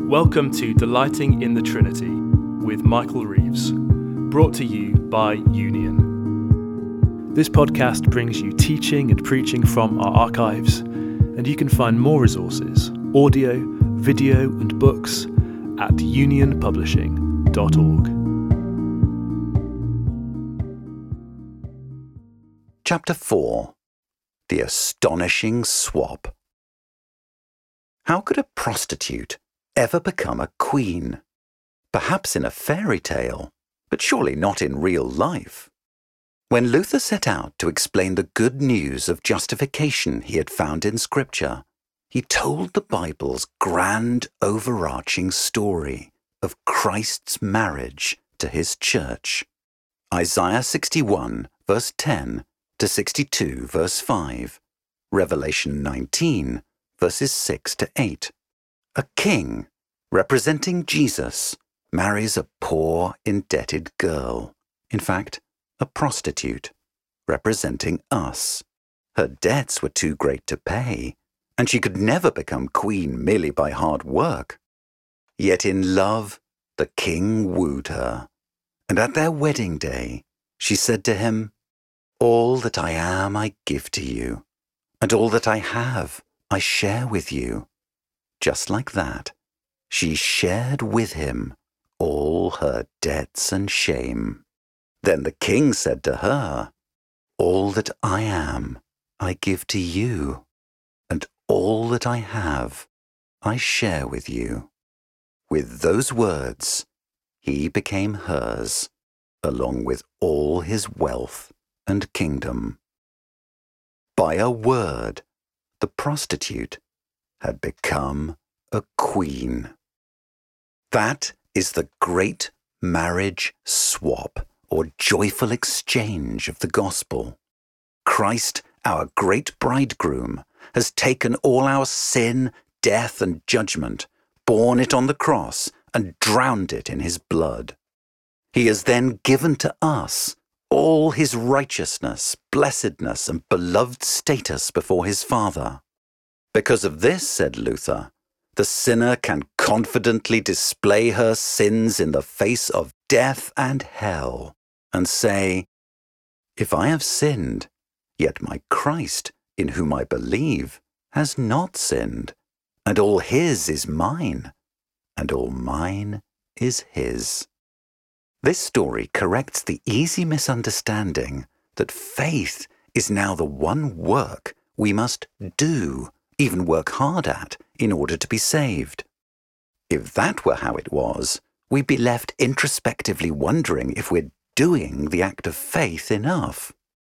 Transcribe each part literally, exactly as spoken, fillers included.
Welcome to Delighting in the Trinity with Michael Reeves, brought to you by Union. This podcast brings you teaching and preaching from our archives, and you can find more resources, audio, video and books at union publishing dot org. Chapter four. The Astonishing Swap. How could a prostitute ever become a queen? Perhaps in a fairy tale, but surely not in real life. When Luther set out to explain the good news of justification he had found in Scripture, he told the Bible's grand overarching story of Christ's marriage to his church. Isaiah sixty-one, verse ten, to sixty-two, verse five, Revelation nineteen, verses six to eight. A king, representing Jesus, marries a poor, indebted girl, in fact, a prostitute, representing us. Her debts were too great to pay, and she could never become queen merely by hard work. Yet in love, the king wooed her, and at their wedding day, she said to him, "All that I am I give to you, and all that I have I share with you." Just like that, she shared with him all her debts and shame. Then the king said to her, "All that I am I give to you, and all that I have I share with you." With those words, he became hers, along with all his wealth and kingdom. By a word, the prostitute had become a queen. That is the great marriage swap, or joyful exchange of the gospel. Christ, our great bridegroom, has taken all our sin, death, and judgment, borne it on the cross, and drowned it in his blood. He has then given to us all his righteousness, blessedness, and beloved status before his Father. Because of this, said Luther, the sinner can confidently display her sins in the face of death and hell, and say, "If I have sinned, yet my Christ, in whom I believe, has not sinned, and all his is mine, and all mine is his." This story corrects the easy misunderstanding that faith is now the one work we must do, even work hard at, in order to be saved. If that were how it was, we'd be left introspectively wondering if we're doing the act of faith enough.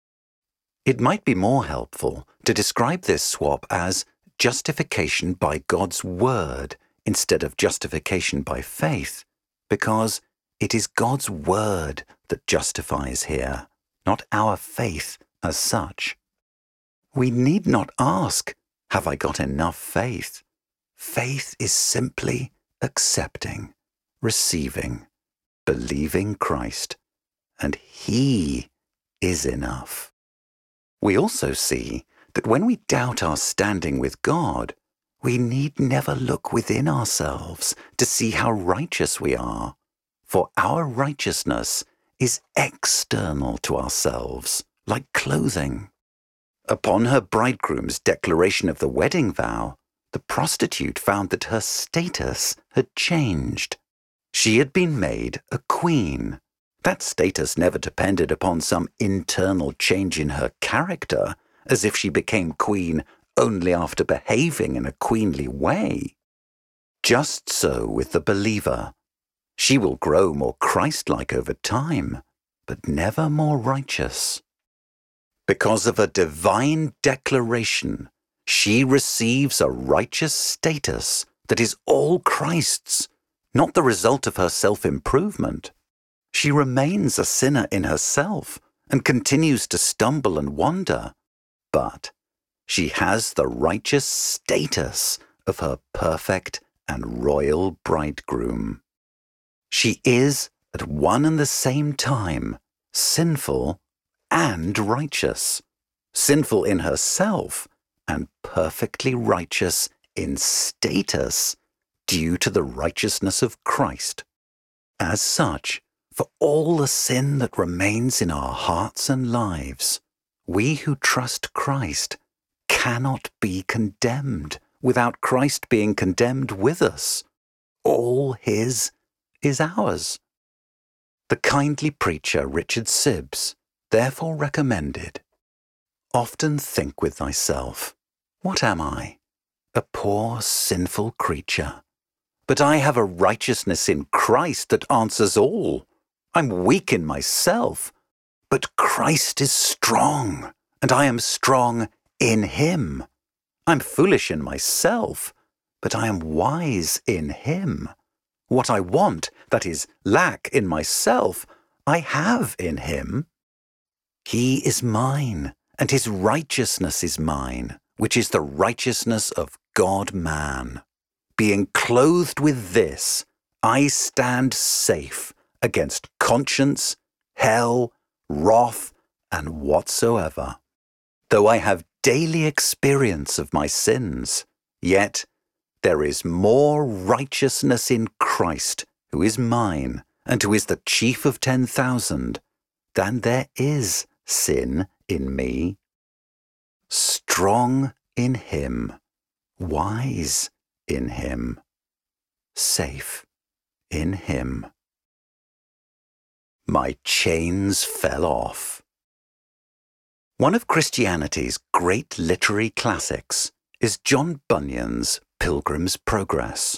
It might be more helpful to describe this swap as justification by God's word instead of justification by faith, because it is God's word that justifies here, not our faith as such. We need not ask, "Have I got enough faith?" Faith is simply accepting, receiving, believing Christ, and he is enough. We also see that when we doubt our standing with God, we need never look within ourselves to see how righteous we are, for our righteousness is external to ourselves, like clothing. Upon her bridegroom's declaration of the wedding vow, the prostitute found that her status had changed. She had been made a queen. That status never depended upon some internal change in her character, as if she became queen only after behaving in a queenly way. Just so with the believer. She will grow more Christ-like over time, but never more righteous. Because of a divine declaration, she receives a righteous status that is all Christ's, not the result of her self-improvement. She remains a sinner in herself and continues to stumble and wander, but she has the righteous status of her perfect and royal bridegroom. She is, at one and the same time, sinful and righteous, sinful in herself and perfectly righteous in status due to the righteousness of Christ. As such, for all the sin that remains in our hearts and lives, we who trust Christ cannot be condemned without Christ being condemned with us. All his is ours. The kindly preacher Richard Sibbes therefore recommended, "Often think with thyself, what am I? A poor sinful creature. But I have a righteousness in Christ that answers all. I'm weak in myself, but Christ is strong, and I am strong in him. I'm foolish in myself, but I am wise in him. What I want, that is, lack in myself, I have in him. He is mine, and his righteousness is mine, which is the righteousness of God-man. Being clothed with this, I stand safe against conscience, hell, wrath, and whatsoever. Though I have daily experience of my sins, yet there is more righteousness in Christ, who is mine, and who is the chief of ten thousand, than there is sin in me. Strong in him, wise in him, safe in him. My chains fell off." One of Christianity's great literary classics is John Bunyan's Pilgrim's Progress.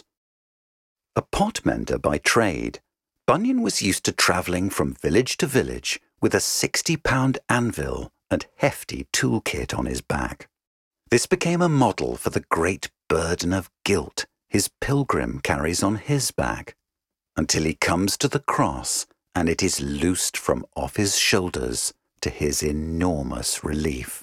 A potmender by trade, Bunyan was used to travelling from village to village with a sixty-pound anvil and hefty toolkit on his back. This became a model for the great burden of guilt his pilgrim carries on his back, until he comes to the cross and it is loosed from off his shoulders to his enormous relief.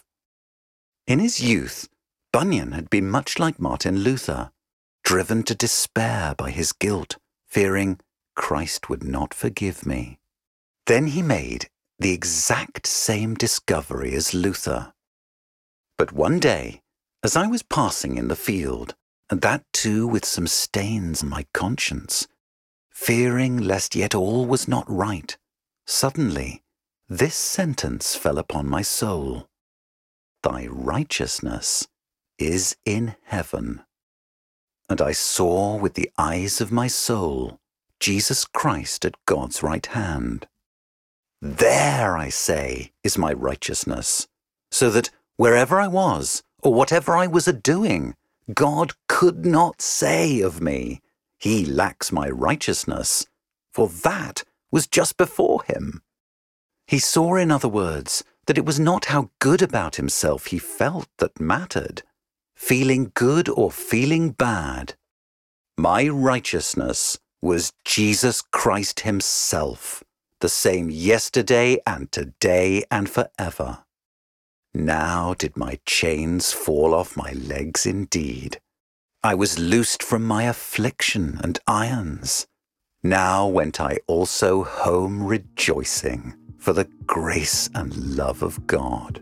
In his youth, Bunyan had been much like Martin Luther, driven to despair by his guilt, fearing Christ would not forgive me. Then he made the exact same discovery as Luther. But one day, as I was passing in the field, and that too with some stains on my conscience, fearing lest yet all was not right, suddenly this sentence fell upon my soul: "Thy righteousness is in heaven." And I saw with the eyes of my soul Jesus Christ at God's right hand. There, I say, is my righteousness, so that wherever I was, or whatever I was a-doing, God could not say of me, "He lacks my righteousness," for that was just before him. He saw, in other words, that it was not how good about himself he felt that mattered, feeling good or feeling bad. My righteousness was Jesus Christ himself, the same yesterday and today and forever. Now did my chains fall off my legs indeed. I was loosed from my affliction and irons. Now went I also home rejoicing for the grace and love of God.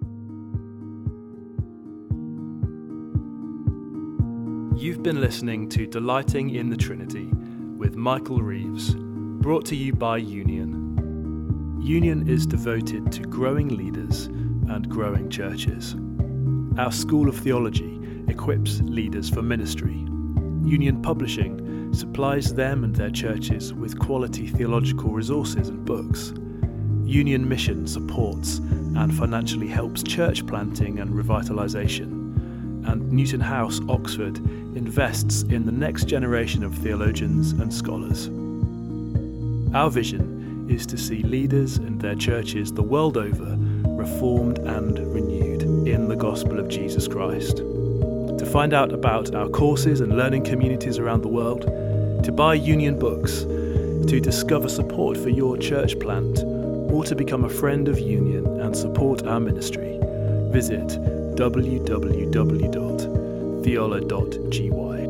You've been listening to Delighting in the Trinity with Michael Reeves, brought to you by Union. Union is devoted to growing leaders and growing churches. Our School of Theology equips leaders for ministry. Union Publishing supplies them and their churches with quality theological resources and books. Union Mission supports and financially helps church planting and revitalisation. And Newton House, Oxford, invests in the next generation of theologians and scholars. Our vision is to see leaders and their churches the world over reformed and renewed in the gospel of Jesus Christ. To find out about our courses and learning communities around the world, to buy Union books, to discover support for your church plant, or to become a friend of Union and support our ministry, visit w w w dot theola dot g y.